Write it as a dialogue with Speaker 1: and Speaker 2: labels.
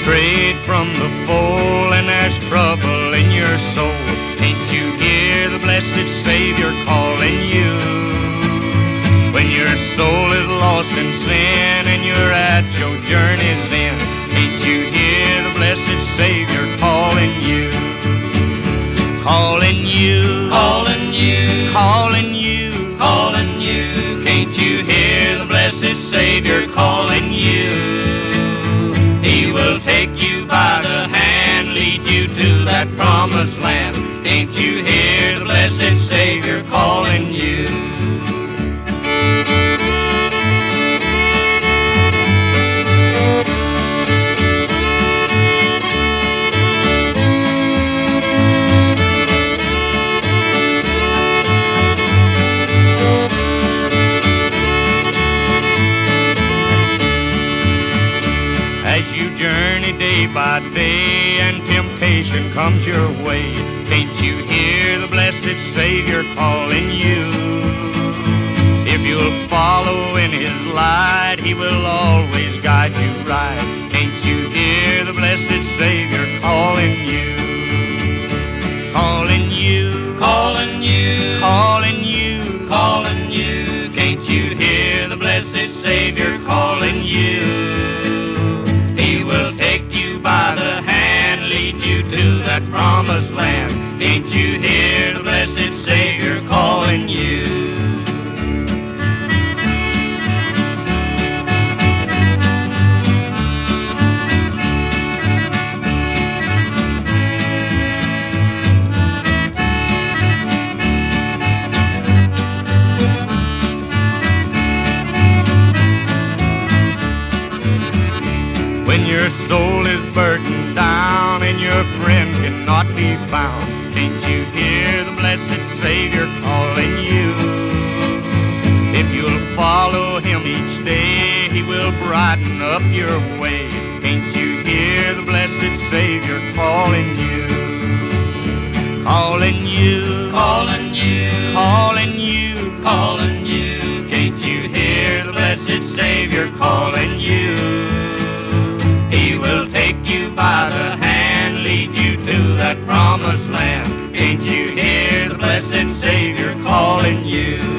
Speaker 1: strayed from the fold and there's trouble in your soul, can't you hear the blessed Savior calling you? When your soul is lost in sin and you're at your journey's end, can't you hear the blessed Savior calling you? Calling you, calling you, calling you, calling you. Can't you hear the blessed Savior calling you? He will take you by the hand, lead you to that promised land. Can't you hear the blessed Savior calling you? As you journey day by day and temptation comes your way, can't you hear the blessed Savior calling you? If you'll follow in His light, He will always guide you right. Can't you hear the blessed Savior calling you? Calling you, calling you, calling you, calling you. Can't you hear the blessed Savior calling you? He will take you by the hand, lead you to that promised land. Can't you hear the blessed Savior calling you? When your soul is burdened down and your friend cannot be found, can't you hear the blessed Savior calling you? If you'll follow Him each day, He will brighten up your way. Can't you hear the blessed Savior calling you? Calling you, calling you, calling you, calling you. Can't you hear the blessed Savior calling you? He will take you by the hand, lead you to that promised land. Can't you hear the blessed Savior calling you?